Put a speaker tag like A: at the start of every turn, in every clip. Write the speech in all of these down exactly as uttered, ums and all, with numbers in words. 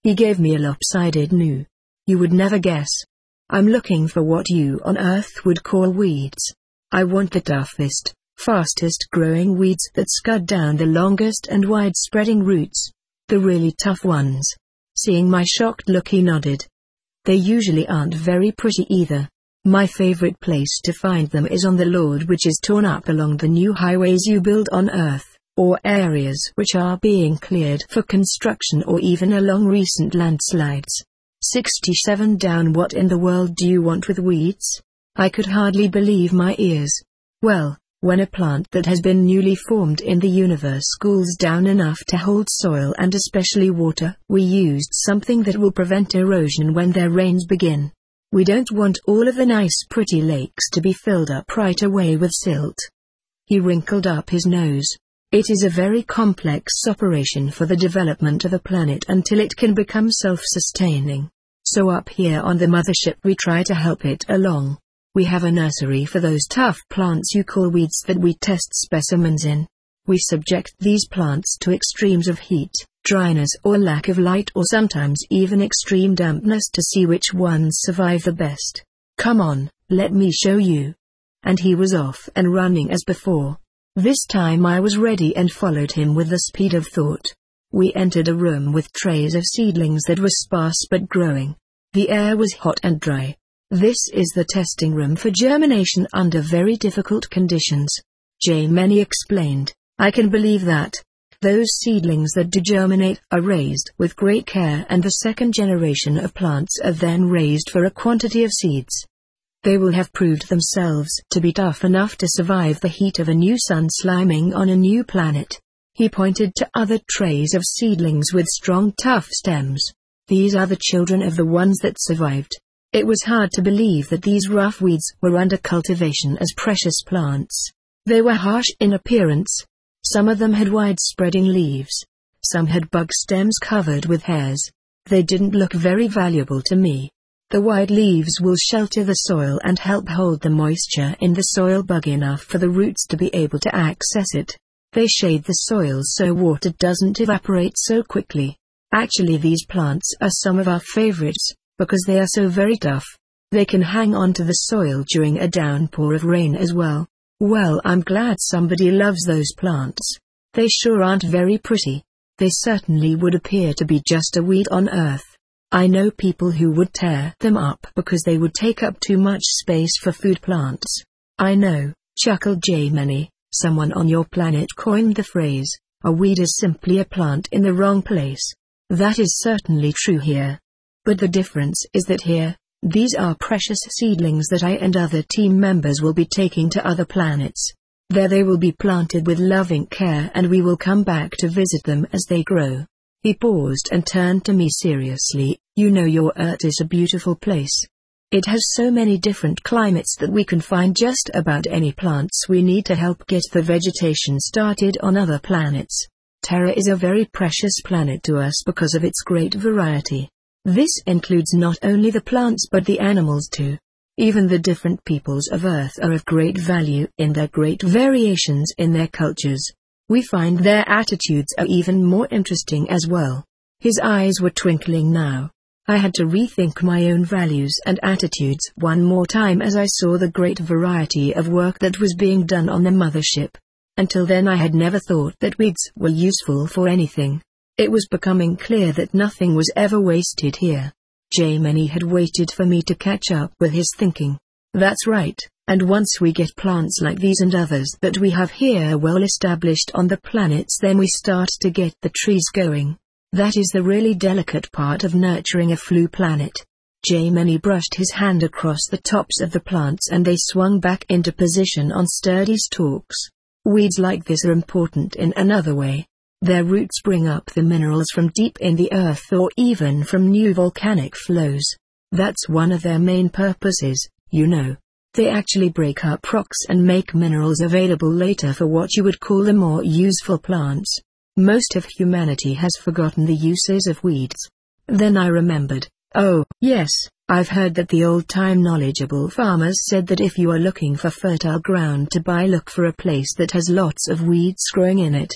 A: He gave me a lopsided new. You would never guess. I'm looking for what you on Earth would call weeds. I want the toughest, fastest growing weeds that scud down the longest and wide-spreading roots. The really tough ones. Seeing my shocked look, he nodded. They usually aren't very pretty either. My favorite place to find them is on the Lord, which is torn up along the new highways you build on Earth, or areas which are being cleared for construction, or even along recent landslides. sixty-seven down. What in the world do you want with weeds? I could hardly believe my ears. Well, when a plant that has been newly formed in the universe cools down enough to hold soil and especially water, we used something that will prevent erosion when their rains begin. We don't want all of the nice pretty lakes to be filled up right away with silt. He wrinkled up his nose. It is a very complex operation for the development of a planet until it can become self-sustaining. So up here on the mothership we try to help it along. We have a nursery for those tough plants you call weeds that we test specimens in. We subject these plants to extremes of heat, dryness or lack of light, or sometimes even extreme dampness, to see which ones survive the best. Come on, let me show you. And he was off and running as before. This time I was ready and followed him with the speed of thought. We entered a room with trays of seedlings that were sparse but growing. The air was hot and dry. This is the testing room for germination under very difficult conditions. J. Many explained. I can believe that. Those seedlings that do germinate are raised with great care, and the second generation of plants are then raised for a quantity of seeds. They will have proved themselves to be tough enough to survive the heat of a new sun sliming on a new planet. He pointed to other trays of seedlings with strong, tough stems. These are the children of the ones that survived. It was hard to believe that these rough weeds were under cultivation as precious plants. They were harsh in appearance. Some of them had wide-spreading leaves. Some had bug stems covered with hairs. They didn't look very valuable to me. The wide leaves will shelter the soil and help hold the moisture in the soil bug enough for the roots to be able to access it. They shade the soil so water doesn't evaporate so quickly. Actually, these plants are some of our favorites, because they are so very tough. They can hang on to the soil during a downpour of rain as well. Well, I'm glad somebody loves those plants. They sure aren't very pretty. They certainly would appear to be just a weed on Earth. I know people who would tear them up because they would take up too much space for food plants. I know, chuckled J. Many. Someone on your planet coined the phrase, a weed is simply a plant in the wrong place. That is certainly true here. But the difference is that here, these are precious seedlings that I and other team members will be taking to other planets. There they will be planted with loving care, and we will come back to visit them as they grow. He paused and turned to me seriously. You know, your Earth is a beautiful place. It has so many different climates that we can find just about any plants we need to help get the vegetation started on other planets. Terra is a very precious planet to us because of its great variety. This includes not only the plants but the animals too. Even the different peoples of Earth are of great value in their great variations in their cultures. We find their attitudes are even more interesting as well. His eyes were twinkling now. I had to rethink my own values and attitudes one more time as I saw the great variety of work that was being done on the mothership. Until then I had never thought that weeds were useful for anything. It was becoming clear that nothing was ever wasted here. J. Many had waited for me to catch up with his thinking. That's right, and once we get plants like these and others that we have here well established on the planets, then we start to get the trees going. That is the really delicate part of nurturing a flu planet. J. Many brushed his hand across the tops of the plants and they swung back into position on sturdy stalks. Weeds like this are important in another way. Their roots bring up the minerals from deep in the earth or even from new volcanic flows. That's one of their main purposes, you know. They actually break up rocks and make minerals available later for what you would call the more useful plants. Most of humanity has forgotten the uses of weeds. Then I remembered. Oh, yes, I've heard that the old-time knowledgeable farmers said that if you are looking for fertile ground to buy, look for a place that has lots of weeds growing in it.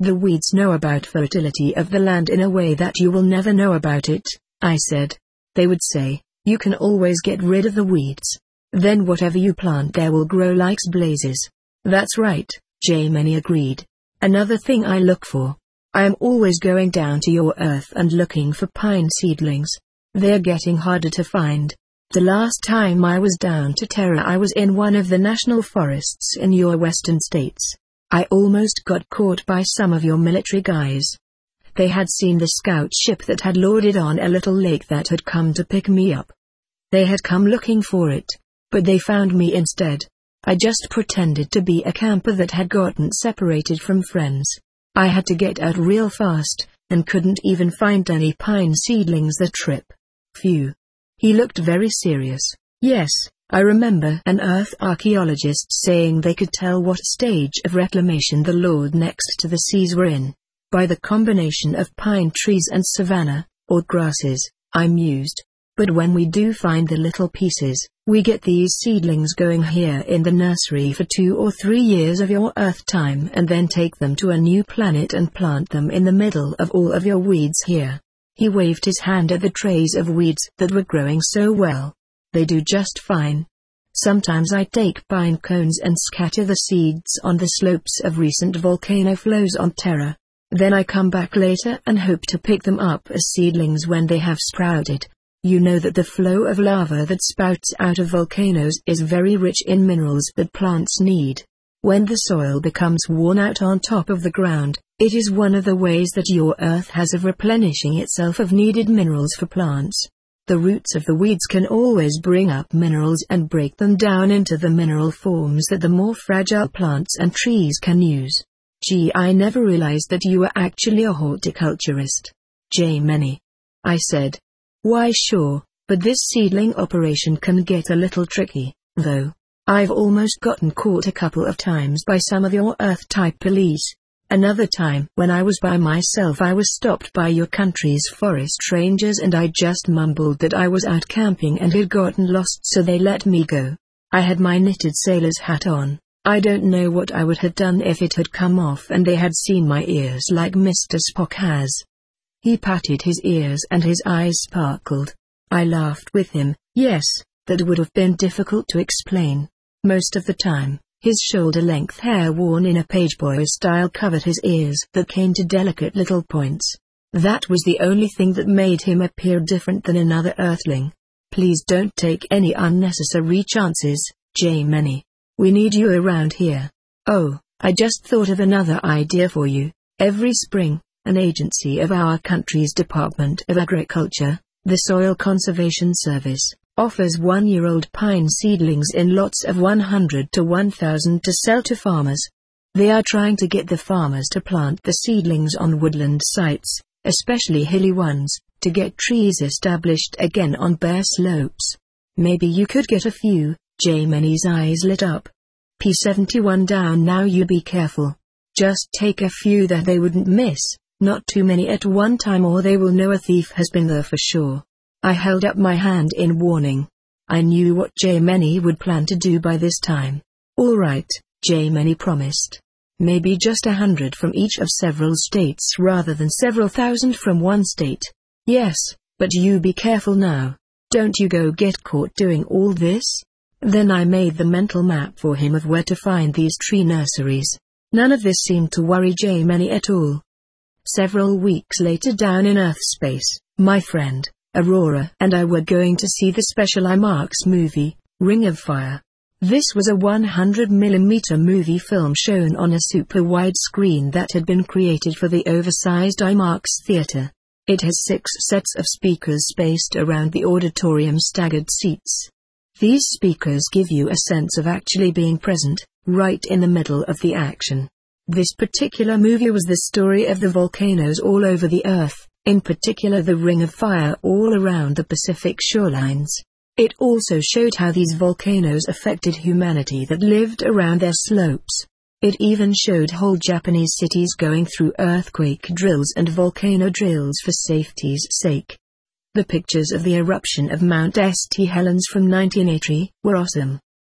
A: The weeds know about fertility of the land in a way that you will never know about it, I said. They would say, you can always get rid of the weeds. Then whatever you plant there will grow like blazes. That's right, J-Many agreed. Another thing I look for. I am always going down to your earth and looking for pine seedlings. They're getting harder to find. The last time I was down to Terra I was in one of the national forests in your western states. I almost got caught by some of your military guys. They had seen the scout ship that had loaded on a little lake that had come to pick me up. They had come looking for it, but they found me instead. I just pretended to be a camper that had gotten separated from friends. I had to get out real fast, and couldn't even find any pine seedlings that trip. Phew. He looked very serious. Yes, I remember an Earth archaeologist saying they could tell what stage of reclamation the Lord next to the seas were in. By the combination of pine trees and savanna, or grasses, I mused. But when we do find the little pieces, we get these seedlings going here in the nursery for two or three years of your Earth time and then take them to a new planet and plant them in the middle of all of your weeds here. He waved his hand at the trays of weeds that were growing so well. They do just fine. Sometimes I take pine cones and scatter the seeds on the slopes of recent volcano flows on Terra. Then I come back later and hope to pick them up as seedlings when they have sprouted. You know that the flow of lava that spouts out of volcanoes is very rich in minerals that plants need. When the soil becomes worn out on top of the ground, it is one of the ways that your Earth has of replenishing itself of needed minerals for plants. The roots of the weeds can always bring up minerals and break them down into the mineral forms that the more fragile plants and trees can use. Gee, I never realized that you were actually a horticulturist. J-Many. I said. Why sure, but this seedling operation can get a little tricky, though. I've almost gotten caught a couple of times by some of your Earth-type police. Another time, when I was by myself, I was stopped by your country's forest rangers and I just mumbled that I was out camping and had gotten lost, so they let me go. I had my knitted sailor's hat on. I don't know what I would have done if it had come off and they had seen my ears like Mister Spock has. He patted his ears and his eyes sparkled. I laughed with him. Yes, that would have been difficult to explain. Most of the time, his shoulder-length hair worn in a pageboy style covered his ears that came to delicate little points. That was the only thing that made him appear different than another Earthling. Please don't take any unnecessary chances, J-Many. We need you around here. Oh, I just thought of another idea for you. Every spring, an agency of our country's Department of Agriculture, the Soil Conservation Service, offers one-year-old pine seedlings in lots of one hundred to one thousand to sell to farmers. They are trying to get the farmers to plant the seedlings on woodland sites, especially hilly ones, to get trees established again on bare slopes. Maybe you could get a few. J-Many's eyes lit up. P seventy-one down now, you be careful. Just take a few that they wouldn't miss, not too many at one time or they will know a thief has been there for sure. I held up my hand in warning. I knew what J-Many would plan to do by this time. All right, J-Many promised. Maybe just a hundred from each of several states rather than several thousand from one state. Yes, but you be careful now. Don't you go get caught doing all this. Then I made the mental map for him of where to find these tree nurseries. None of this seemed to worry J-Many at all. Several weeks later, down in Earth space, my friend, Aurora, and I were going to see the special IMAX movie, Ring of Fire. This was a one hundred millimeter movie film shown on a super wide screen that had been created for the oversized IMAX theater. It has six sets of speakers spaced around the auditorium's staggered seats. These speakers give you a sense of actually being present, right in the middle of the action. This particular movie was the story of the volcanoes all over the Earth, in particular the Ring of Fire all around the Pacific shorelines. It also showed how these volcanoes affected humanity that lived around their slopes. It even showed whole Japanese cities going through earthquake drills and volcano drills for safety's sake. The pictures of the eruption of Mount Saint Helens from nineteen eighty were awesome.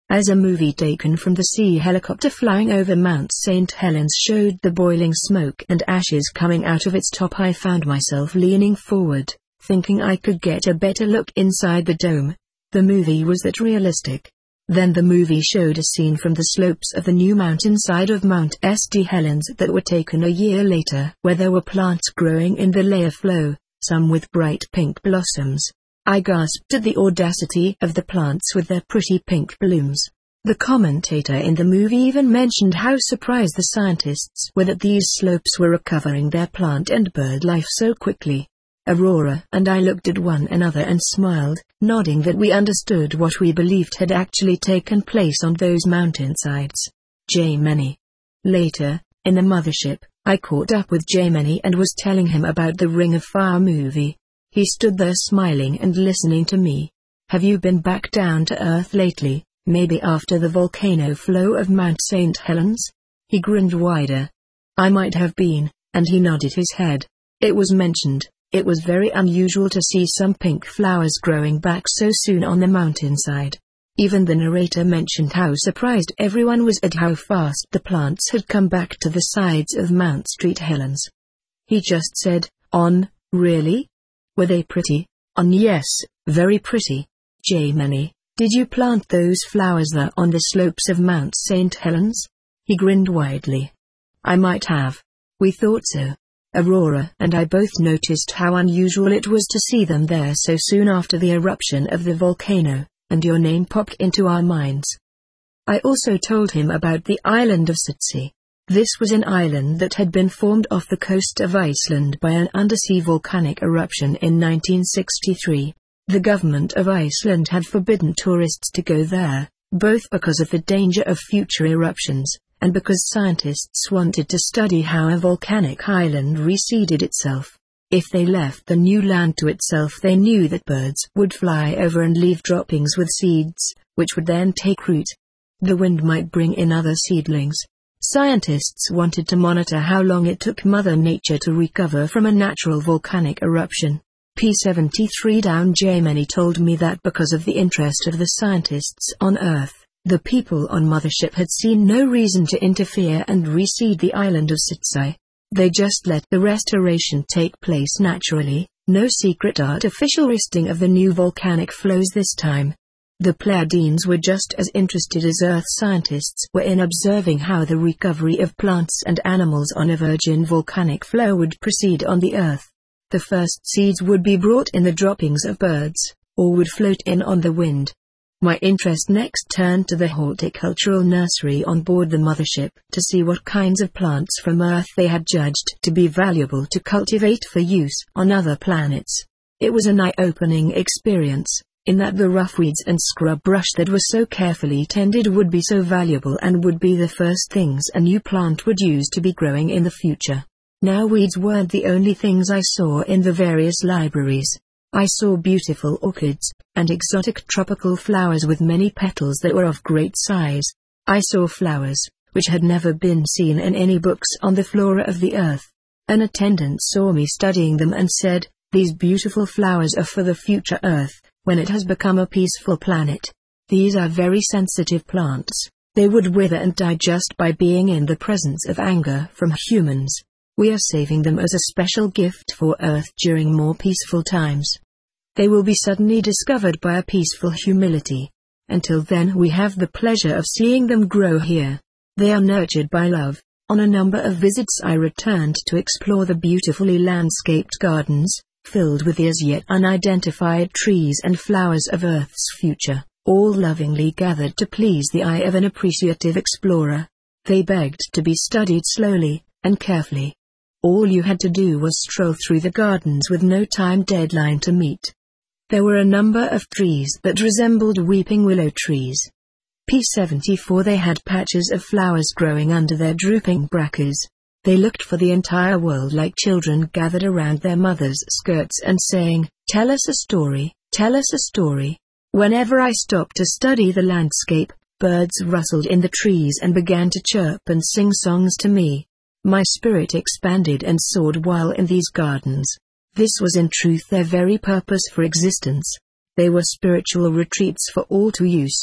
A: As a movie taken from the sea helicopter flying over Mount Saint Helens showed the boiling smoke and ashes coming out of its top, I found myself leaning forward, thinking I could get a better look inside the dome. The movie was that realistic. Then the movie showed a scene from the slopes of the new mountainside of Mount Saint Helens that were taken a year later, where there were plants growing in the layer flow, some with bright pink blossoms. I gasped at the audacity of the plants with their pretty pink blooms. The commentator in the movie even mentioned how surprised the scientists were that these slopes were recovering their plant and bird life so quickly. Aurora and I looked at one another and smiled, nodding that we understood what we believed had actually taken place on those mountainsides. J-Many. Later, in the mothership, I caught up with J-Many and was telling him about the Ring of Fire movie. He stood there smiling and listening to me. Have you been back down to Earth lately, maybe after the volcano flow of Mount Saint Helens? He grinned wider. I might have been, and he nodded his head. It was mentioned. It was very unusual to see some pink flowers growing back so soon on the mountainside. Even the narrator mentioned how surprised everyone was at how fast the plants had come back to the sides of Mount Saint Helens. He just said, "On, really? Were they pretty?" "On, yes, very pretty." "J-Many, did you plant those flowers there on the slopes of Mount Saint Helens?" He grinned widely. "I might have. We thought so." Aurora and I both noticed how unusual it was to see them there so soon after the eruption of the volcano, and your name popped into our minds. I also told him about the island of Surtsey. This was an island that had been formed off the coast of Iceland by an undersea volcanic eruption in nineteen sixty-three. The government of Iceland had forbidden tourists to go there, both because of the danger of future eruptions, and because scientists wanted to study how a volcanic island reseeded itself. If they left the new land to itself, they knew that birds would fly over and leave droppings with seeds, which would then take root. The wind might bring in other seedlings. Scientists wanted to monitor how long it took Mother Nature to recover from a natural volcanic eruption. P seventy-three down J-Many told me that because of the interest of the scientists on Earth, the people on Mothership had seen no reason to interfere and reseed the island of Surtsey. They just let the restoration take place naturally, no secret artificial risting of the new volcanic flows this time. The Pleiadians were just as interested as Earth scientists were in observing how the recovery of plants and animals on a virgin volcanic flow would proceed on the Earth. The first seeds would be brought in the droppings of birds, or would float in on the wind. My interest next turned to the horticultural nursery on board the mothership to see what kinds of plants from Earth they had judged to be valuable to cultivate for use on other planets. It was an eye-opening experience, in that the rough weeds and scrub brush that were so carefully tended would be so valuable and would be the first things a new plant would use to be growing in the future. Now weeds weren't the only things I saw in the various libraries. I saw beautiful orchids, and exotic tropical flowers with many petals that were of great size. I saw flowers, which had never been seen in any books on the flora of the Earth. An attendant saw me studying them and said, "These beautiful flowers are for the future Earth, when it has become a peaceful planet. These are very sensitive plants. They would wither and die just by being in the presence of anger from humans. We are saving them as a special gift for Earth during more peaceful times. They will be suddenly discovered by a peaceful humility. Until then we have the pleasure of seeing them grow here. They are nurtured by love." On a number of visits I returned to explore the beautifully landscaped gardens, filled with the as yet unidentified trees and flowers of Earth's future, all lovingly gathered to please the eye of an appreciative explorer. They begged to be studied slowly and carefully. All you had to do was stroll through the gardens with no time deadline to meet. There were a number of trees that resembled weeping willow trees. P seventy-four They had patches of flowers growing under their drooping brackets. They looked for the entire world like children gathered around their mothers' skirts and saying, "Tell us a story, tell us a story." Whenever I stopped to study the landscape, birds rustled in the trees and began to chirp and sing songs to me. My spirit expanded and soared while in these gardens. This was in truth their very purpose for existence. They were spiritual retreats for all to use.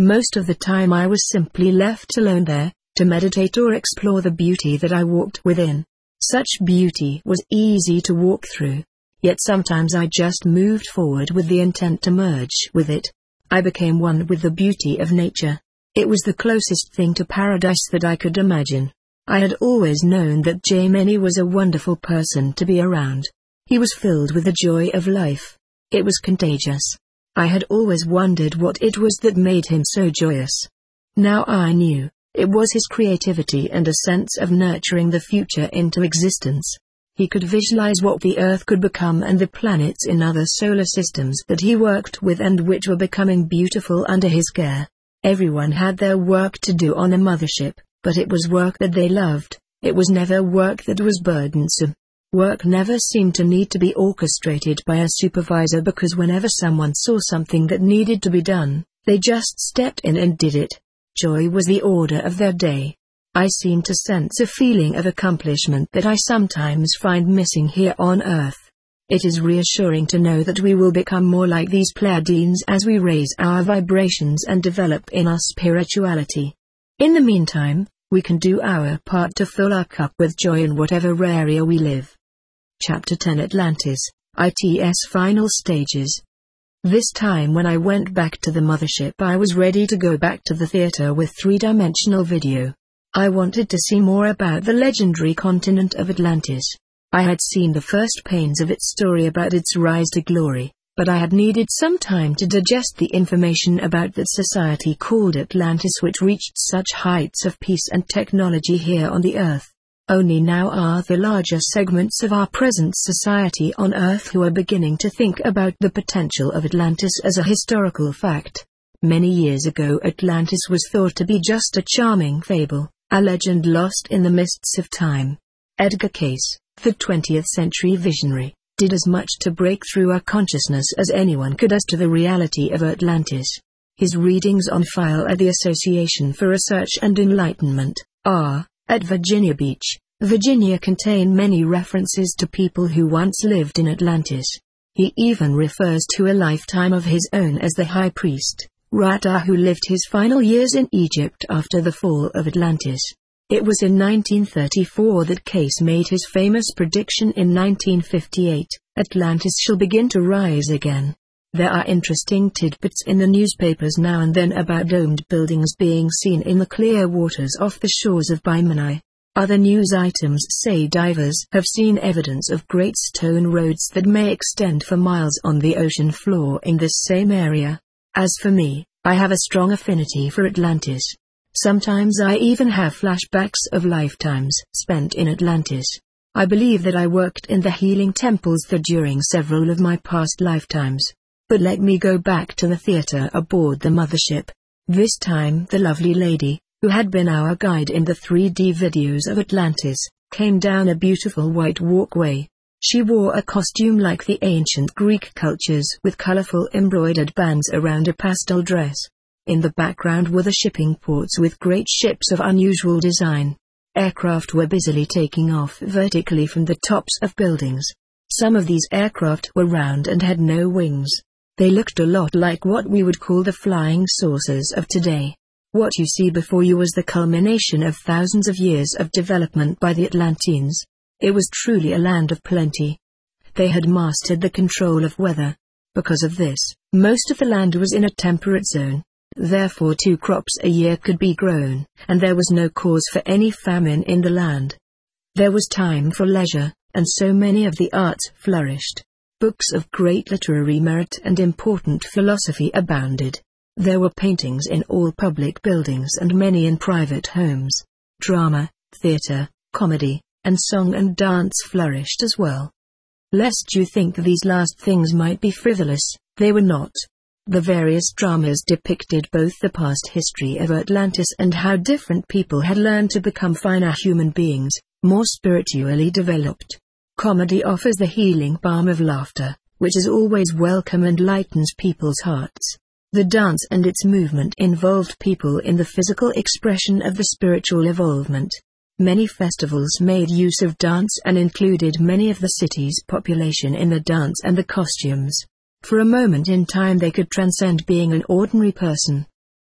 A: Most of the time I was simply left alone there, to meditate or explore the beauty that I walked within. Such beauty was easy to walk through. Yet sometimes I just moved forward with the intent to merge with it. I became one with the beauty of nature. It was the closest thing to paradise that I could imagine. I had always known that Jaimini was a wonderful person to be around. He was filled with the joy of life. It was contagious. I had always wondered what it was that made him so joyous. Now I knew. It was his creativity and a sense of nurturing the future into existence. He could visualize what the Earth could become and the planets in other solar systems that he worked with and which were becoming beautiful under his care. Everyone had their work to do on a mothership, but it was work that they loved. It was never work that was burdensome. Work never seemed to need to be orchestrated by a supervisor because whenever someone saw something that needed to be done, they just stepped in and did it. Joy was the order of their day. I seemed to sense a feeling of accomplishment that I sometimes find missing here on Earth. It is reassuring to know that we will become more like these Pleiadians as we raise our vibrations and develop in our spirituality. In the meantime, we can do our part to fill our cup with joy in whatever area we live. Chapter ten Atlantis, I T S Final Stages. This time when I went back to the mothership I was ready to go back to the theater with three-dimensional video. I wanted to see more about the legendary continent of Atlantis. I had seen the first panes of its story about its rise to glory, but I had needed some time to digest the information about that society called Atlantis which reached such heights of peace and technology here on the Earth. Only now are the larger segments of our present society on Earth who are beginning to think about the potential of Atlantis as a historical fact. Many years ago Atlantis was thought to be just a charming fable, a legend lost in the mists of time. Edgar Cayce, the twentieth century visionary, did as much to break through our consciousness as anyone could as to the reality of Atlantis. His readings on file at the Association for Research and Enlightenment, A R, at Virginia Beach, Virginia contain many references to people who once lived in Atlantis. He even refers to a lifetime of his own as the high priest, Ra-Ta, who lived his final years in Egypt after the fall of Atlantis. It was in nineteen thirty-four that Cayce made his famous prediction in nineteen fifty-eight, Atlantis shall begin to rise again. There are interesting tidbits in the newspapers now and then about domed buildings being seen in the clear waters off the shores of Bimini. Other news items say divers have seen evidence of great stone roads that may extend for miles on the ocean floor in this same area. As for me, I have a strong affinity for Atlantis. Sometimes I even have flashbacks of lifetimes spent in Atlantis. I believe that I worked in the healing temples there during several of my past lifetimes. But let me go back to the theater aboard the mothership. This time the lovely lady, who had been our guide in the three D videos of Atlantis, came down a beautiful white walkway. She wore a costume like the ancient Greek cultures with colorful embroidered bands around a pastel dress. In the background were the shipping ports with great ships of unusual design. Aircraft were busily taking off vertically from the tops of buildings. Some of these aircraft were round and had no wings. They looked a lot like what we would call the flying saucers of today. What you see before you was the culmination of thousands of years of development by the Atlanteans. It was truly a land of plenty. They had mastered the control of weather. Because of this, most of the land was in a temperate zone. Therefore two crops a year could be grown, and there was no cause for any famine in the land. There was time for leisure, and so many of the arts flourished. Books of great literary merit and important philosophy abounded. There were paintings in all public buildings and many in private homes. Drama, theater, comedy, and song and dance flourished as well. Lest you think these last things might be frivolous, they were not. The various dramas depicted both the past history of Atlantis and how different people had learned to become finer human beings, more spiritually developed. Comedy offers the healing balm of laughter, which is always welcome and lightens people's hearts. The dance and its movement involved people in the physical expression of the spiritual evolvement. Many festivals made use of dance and included many of the city's population in the dance and the costumes. For a moment in time they could transcend being an ordinary person.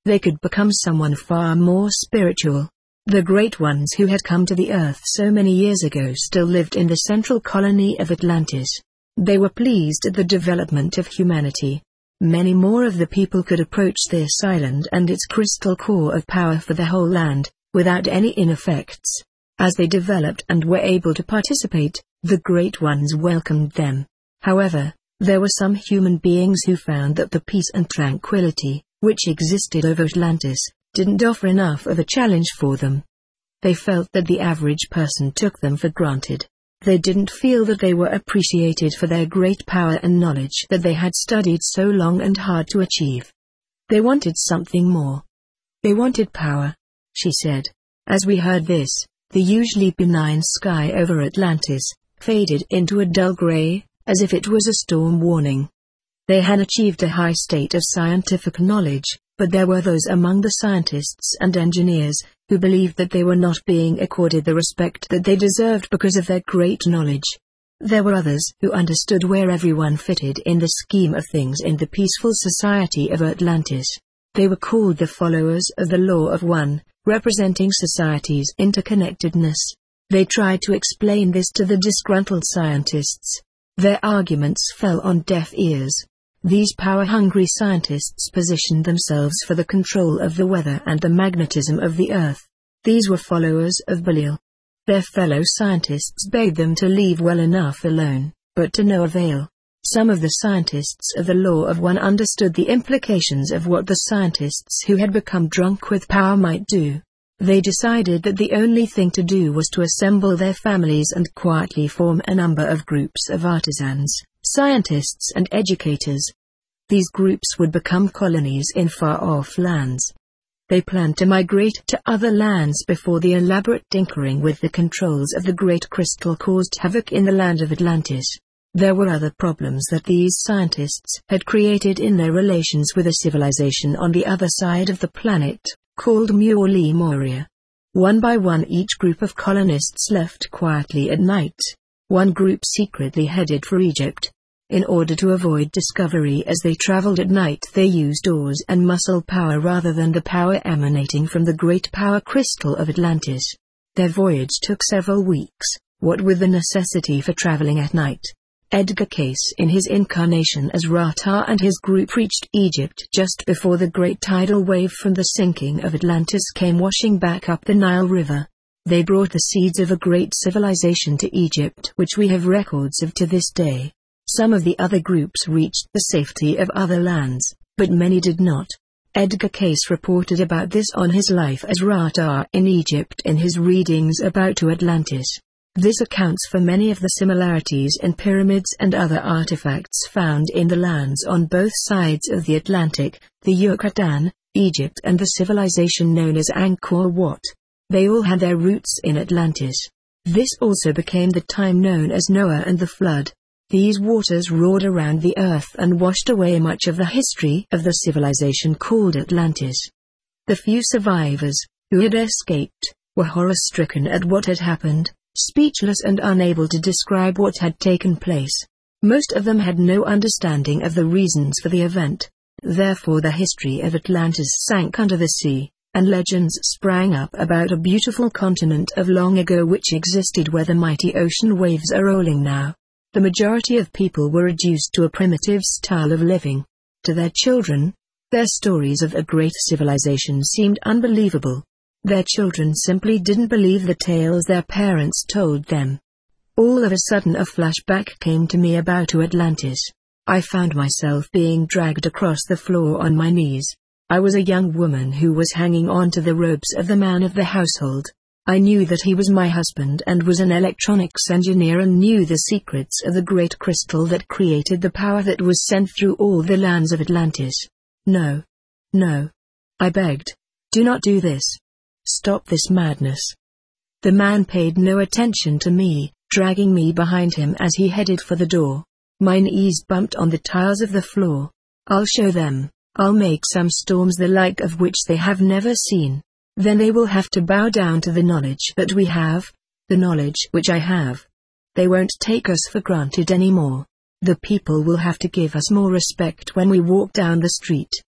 A: They could become someone far more spiritual. The Great Ones who had come to the Earth so many years ago still lived in the central colony of Atlantis. They were pleased at the development of humanity. Many more of the people could approach this island and its crystal core of power for the whole land, without any ineffects. As they developed and were able to participate, the Great Ones welcomed them. However, there were some human beings who found that the peace and tranquility, which existed over Atlantis, didn't offer enough of a challenge for them. They felt that the average person took them for granted. They didn't feel that they were appreciated for their great power and knowledge that they had studied so long and hard to achieve. They wanted something more. They wanted power, she said. As we heard this, the usually benign sky over Atlantis faded into a dull gray, as if it was a storm warning. They had achieved a high state of scientific knowledge, but there were those among the scientists and engineers who believed that they were not being accorded the respect that they deserved because of their great knowledge. There were others who understood where everyone fitted in the scheme of things in the peaceful society of Atlantis. They were called the followers of the Law of One, representing society's interconnectedness. They tried to explain this to the disgruntled scientists. Their arguments fell on deaf ears. These power-hungry scientists positioned themselves for the control of the weather and the magnetism of the Earth. These were followers of Belial. Their fellow scientists begged them to leave well enough alone, but to no avail. Some of the scientists of the Law of One understood the implications of what the scientists who had become drunk with power might do. They decided that the only thing to do was to assemble their families and quietly form a number of groups of artisans, scientists and educators. These groups would become colonies in far-off lands. They planned to migrate to other lands before the elaborate tinkering with the controls of the Great Crystal caused havoc in the land of Atlantis. There were other problems that these scientists had created in their relations with a civilization on the other side of the planet, called Muir Moria. One by one each group of colonists left quietly at night. One group secretly headed for Egypt. In order to avoid discovery as they traveled at night, they used oars and muscle power rather than the power emanating from the great power crystal of Atlantis. Their voyage took several weeks, what with the necessity for traveling at night. Edgar Cayce in his incarnation as Ra-Ta and his group reached Egypt just before the great tidal wave from the sinking of Atlantis came washing back up the Nile River. They brought the seeds of a great civilization to Egypt which we have records of to this day. Some of the other groups reached the safety of other lands, but many did not. Edgar Cayce reported about this on his life as Ra-Ta in Egypt in his readings about to Atlantis. This accounts for many of the similarities in pyramids and other artifacts found in the lands on both sides of the Atlantic, the Yucatan, Egypt and the civilization known as Angkor Wat. They all had their roots in Atlantis. This also became the time known as Noah and the Flood. These waters roared around the earth and washed away much of the history of the civilization called Atlantis. The few survivors, who had escaped, were horror-stricken at what had happened, speechless and unable to describe what had taken place. Most of them had no understanding of the reasons for the event. Therefore the history of Atlantis sank under the sea, and legends sprang up about a beautiful continent of long ago which existed where the mighty ocean waves are rolling now. The majority of people were reduced to a primitive style of living. To their children, their stories of a great civilization seemed unbelievable. Their children simply didn't believe the tales their parents told them. All of a sudden a flashback came to me about to Atlantis. I found myself being dragged across the floor on my knees. I was a young woman who was hanging on to the robes of the man of the household. I knew that he was my husband and was an electronics engineer and knew the secrets of the great crystal that created the power that was sent through all the lands of Atlantis. No. No. I begged. Do not do this. Stop this madness. The man paid no attention to me, dragging me behind him as he headed for the door. My knees bumped on the tiles of the floor. I'll show them. I'll make some storms the like of which they have never seen. Then they will have to bow down to the knowledge that we have, the knowledge which I have. They won't take us for granted anymore. The people will have to give us more respect when we walk down the street.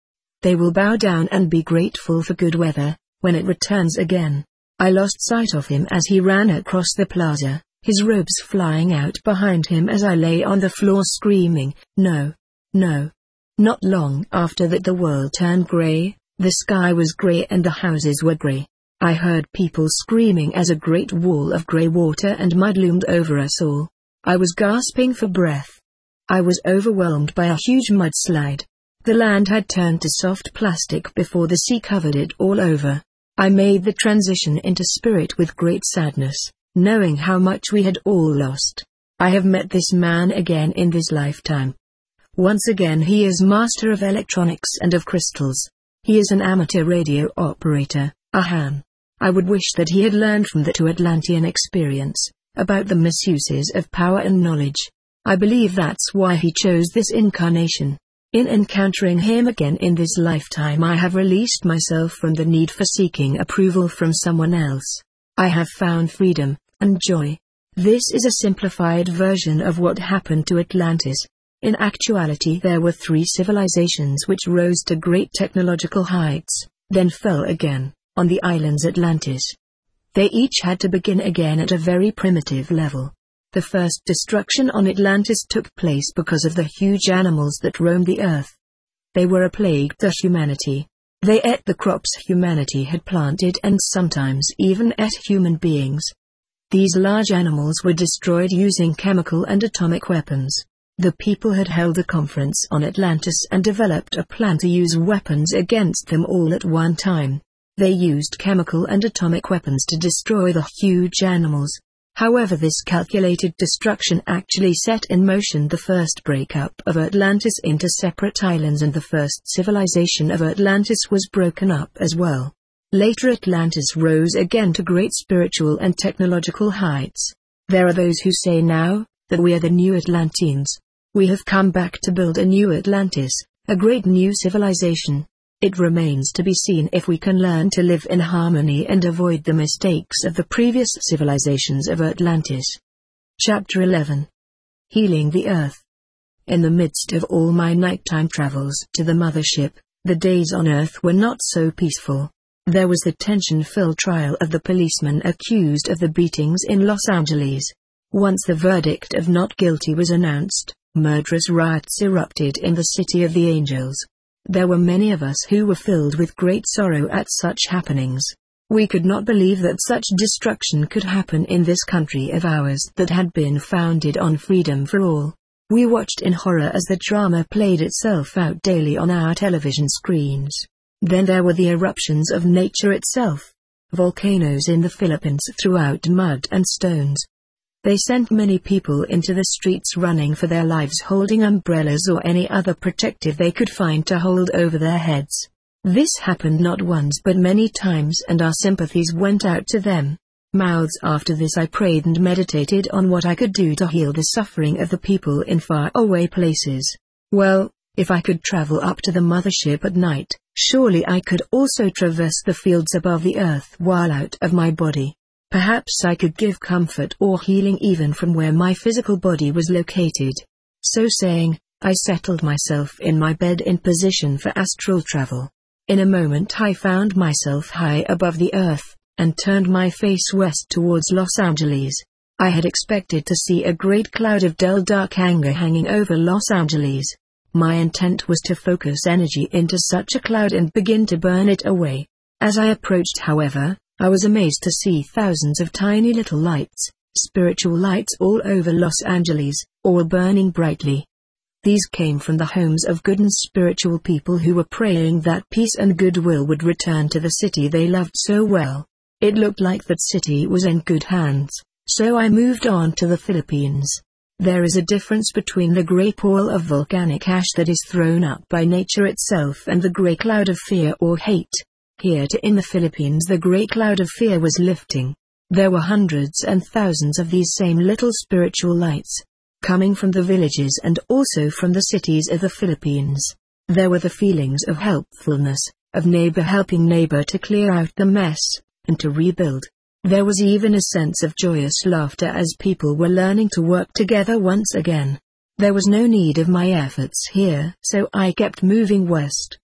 A: They will bow down and be grateful for good weather, when it returns again. I lost sight of him as he ran across the plaza, his robes flying out behind him as I lay on the floor screaming, "No! No!" Not long after that the world turned grey, the sky was grey and the houses were grey. I heard people screaming as a great wall of grey water and mud loomed over us all. I was gasping for breath. I was overwhelmed by a huge mudslide. The land had turned to soft plastic before the sea covered it all over. I made the transition into spirit with great sadness, knowing how much we had all lost. I have met this man again in this lifetime. Once again he is master of electronics and of crystals. He is an amateur radio operator, a Han. I would wish that he had learned from the two Atlantean experience, about the misuses of power and knowledge. I believe that's why he chose this incarnation. In encountering him again in this lifetime I have released myself from the need for seeking approval from someone else. I have found freedom, and joy. This is a simplified version of what happened to Atlantis. In actuality there were three civilizations which rose to great technological heights, then fell again, on the islands Atlantis. They each had to begin again at a very primitive level. The first destruction on Atlantis took place because of the huge animals that roamed the earth. They were a plague to humanity. They ate the crops humanity had planted and sometimes even ate human beings. These large animals were destroyed using chemical and atomic weapons. The people had held a conference on Atlantis and developed a plan to use weapons against them all at one time. They used chemical and atomic weapons to destroy the huge animals. However, this calculated destruction actually set in motion the first breakup of Atlantis into separate islands, and the first civilization of Atlantis was broken up as well. Later Atlantis rose again to great spiritual and technological heights. There are those who say now, that we are the new Atlanteans. We have come back to build a new Atlantis, a great new civilization. It remains to be seen if we can learn to live in harmony and avoid the mistakes of the previous civilizations of Atlantis. Chapter eleven. Healing the Earth. In the midst of all my nighttime travels to the mothership, the days on Earth were not so peaceful. There was the tension-filled trial of the policeman accused of the beatings in Los Angeles. Once the verdict of not guilty was announced, murderous riots erupted in the City of the Angels. There were many of us who were filled with great sorrow at such happenings. We could not believe that such destruction could happen in this country of ours that had been founded on freedom for all. We watched in horror as the drama played itself out daily on our television screens. Then there were the eruptions of nature itself. Volcanoes in the Philippines threw out mud and stones. They sent many people into the streets running for their lives, holding umbrellas or any other protective they could find to hold over their heads. This happened not once but many times, and our sympathies went out to them. Mouths after this I prayed and meditated on what I could do to heal the suffering of the people in far-away places. Well, if I could travel up to the mothership at night, surely I could also traverse the fields above the earth while out of my body. Perhaps I could give comfort or healing even from where my physical body was located. So saying, I settled myself in my bed in position for astral travel. In a moment I found myself high above the earth, and turned my face west towards Los Angeles. I had expected to see a great cloud of dull dark anger hanging over Los Angeles. My intent was to focus energy into such a cloud and begin to burn it away. As I approached, however, I was amazed to see thousands of tiny little lights, spiritual lights all over Los Angeles, all burning brightly. These came from the homes of good and spiritual people who were praying that peace and goodwill would return to the city they loved so well. It looked like that city was in good hands, so I moved on to the Philippines. There is a difference between the grey pall of volcanic ash that is thrown up by nature itself and the grey cloud of fear or hate. Here too in the Philippines the grey cloud of fear was lifting. There were hundreds and thousands of these same little spiritual lights, coming from the villages and also from the cities of the Philippines. There were the feelings of helpfulness, of neighbor helping neighbor to clear out the mess, and to rebuild. There was even a sense of joyous laughter as people were learning to work together once again. There was no need of my efforts here, so I kept moving west.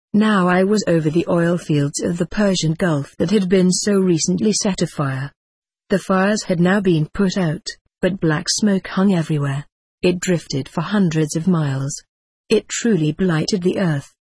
A: Now I was over the oil fields of the Persian Gulf that had been so recently set afire. The fires had now been put out, but black smoke hung everywhere. It drifted for hundreds of miles. It truly blighted the earth.